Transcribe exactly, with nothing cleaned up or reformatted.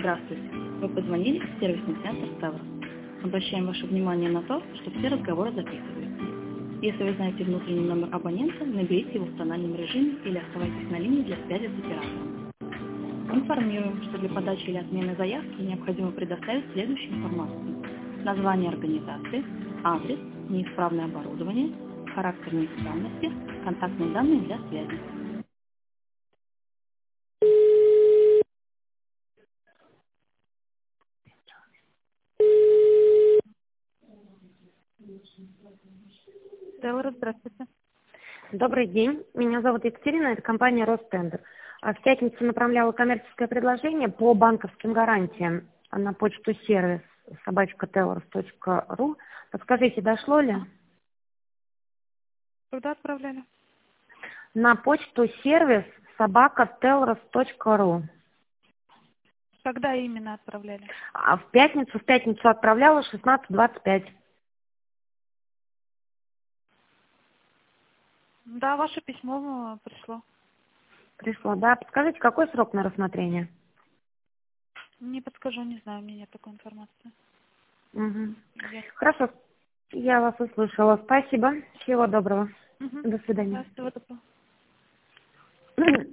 Здравствуйте. Вы позвонили в сервисный центр Телрос. Обращаем ваше внимание на то, что все разговоры записываются. Если вы знаете внутренний номер абонента, наберите его в тональном режиме или оставайтесь на линии для связи с оператором. Информируем, что для подачи или отмены заявки необходимо предоставить следующую информацию: название организации, адрес, неисправное оборудование, характер неисправности, контактные данные для связи. Телрос, здравствуйте. Добрый день. Меня зовут Екатерина, это компания Ростендер. А В пятницу направляла коммерческое предложение по банковским гарантиям на почту сервис собачка телрос точка ру. Подскажите, дошло ли? Куда отправляли? На почту сервис собака телрос точка ру. Когда именно отправляли? А в пятницу, в пятницу отправляла шестнадцать двадцать пять. Да, ваше письмо э, пришло. Пришло, да? Подскажите, какой срок на рассмотрение? Не подскажу, не знаю, у меня нет такой информации. Угу. Я... Хорошо, я вас услышала. Спасибо. Всего доброго. Угу. До свидания. Да, всего доброго.